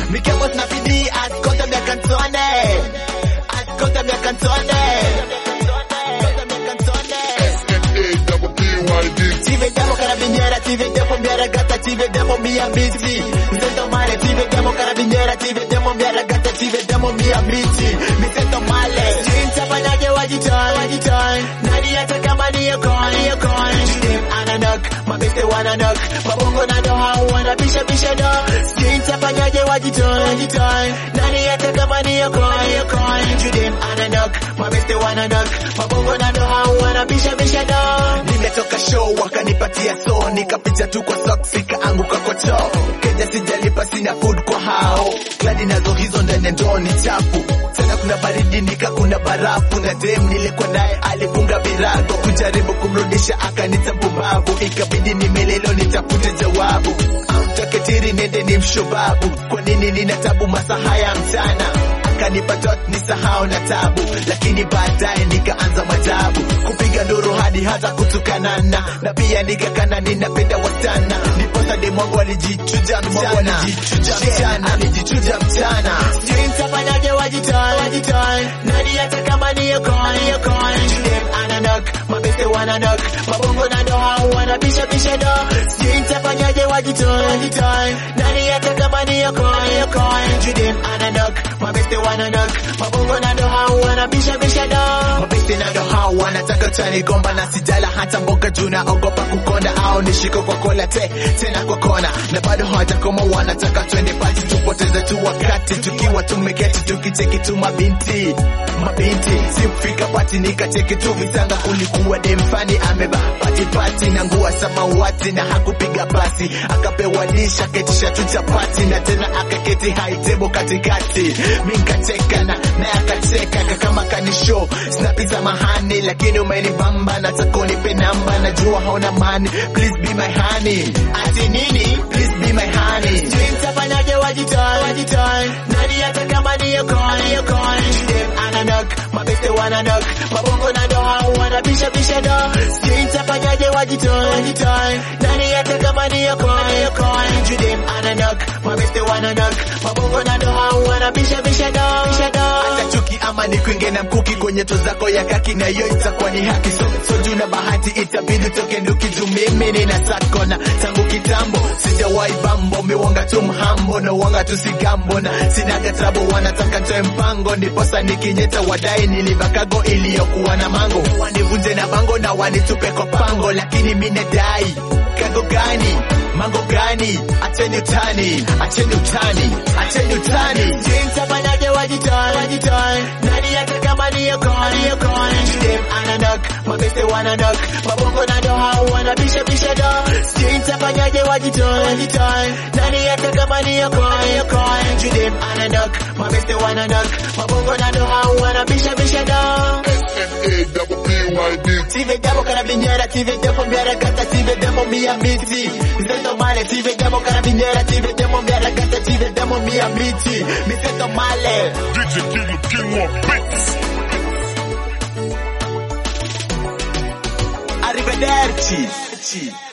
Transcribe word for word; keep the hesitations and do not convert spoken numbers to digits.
Mi chiamo Snapidi, ascolta mia canzone. Ascolta mia canzone. Ci vediamo carabiniera, ci vediamo mia ragazza, ci vediamo mia amici. Mi sento male, ci vediamo carabiniera, ci vediamo mia ragazza, ci vediamo mia amici. Mi sento male. Jinta panage wajitan, wajitan. Nani ataka mani yokon, yokon. Jim ananak, mabeste wananak. Mabongo na doha wana bisha bisha do. Jinta panage wajitan, wajitan. Nani ataka mani yokon, yokon. Jim ananak, mabeste wananak. Mabongo na doha wana bisha bisha do. Nimetoka show wakanipatia so, nikapicha tu kwa socks ikaanguka kwa choo. Keja sijalipa sina food kwa hao. Kladi nazo hizo ndani ndoo ni chafu. Tena kuna baridi nika kuna barafu. Na dem nilikuwa naye alifunga virago. Kujaribu kumrudisha akanita mpumbavu. Ikabidi nimelelo nitafute jawabu. Amtaketiri nende ni mshobabu. Kwa nini nina tabu masaha ya mchana? Akanipa dot ni sahau na tabu. Lakini baadaye nikaanza majabu. Kupiga nduru hadi hata kutukanana. Na pia nikakana ninapenda wastana. Niposa demu wangu alijichuja mchana. Alijichuja alijichuja mchana. Sijui nitafanyaje wajitan, wajitan. Nani ataka mani yokon, yokon. Judem ananak, mabeste wananak. Mabongo na doha wanabisha bisha do. Sijui nitafanyaje wajitan, wajitan. Nani ataka mani yokon, yokon. Judem ananak, mabeste wananak. Mabongo na doha wanabisha bisha do. Mabeste na doha wanataka chani gomba na sijala hata mboga juna ogopa kukonda au nishiko kwa kola te tena kwa kona. Na bado hawajakoma wanataka twende party tupoteze tu wakati tukiwa tumeketi tukicheki tu mabinti mabinti. Sikufika party nikacheki tu vitanga. Kulikuwa dem fani ameba party party na nguo samawati na hakupiga basi. Akapewa lisha ketisha tu chapati na tena akaketi high table katikati. Mimi nikacheka na naye akacheka kama kanisho. Snapiza mahani lakini umenibamba nataka unipe namba. Najua hauna money, please be my honey. Ati nini? Please be my honey. Jinta panage wajitan, wajitan. Nani ataka mani yokon, yokon. Judem ananak, mabeste wananak. Mabongo na doha wanabisha bisha do. Jinta panage wajitan, wajitan. Nani ataka mani yokon, yokon. Judem ananak, mabeste wananak. Mabongo na doha wanabisha bisha do, bisha do. Hata chuki ama ni kuinge na mkuki kwenye to zako ya kaki na yo itakuwa ni haki. So, so juna bahati itabidi toke nduki juu mimi nina sakona. Tangu kitambo sijawahi bambo. Miwanga tu mhambo na wanga tu sigambo. Na sinaga tabu wanataka toe mpango. Ndiposa nikinyeta wadai nilibakago iliyokuwa na mango. Wanivunje na bango na wanitupe kwa pango. Lakini mine dai kago gani? Mango gani? Acheni utani, acheni utani, acheni utani. Jinta panage wajitan, wajitan. Nani ataka mani yokon, yokon. Judem ananak, mabeste wananak. Mabongo na doha wanabisha bisha do. Jinta panage wajitan, wajitan. Nani ataka mani yokon, yokon. Judem ananak, mabeste wananak. Mabongo na doha wanabisha bisha do. Ci vediamo carabiniera, ci vediamo mia ragazza, ci vediamo mia amici. Mi sento male, ci vediamo carabiniera, ci vediamo mia ragazza, ci vediamo mia amici. Mi sento male. D J King, King of Beats. Arrivederci.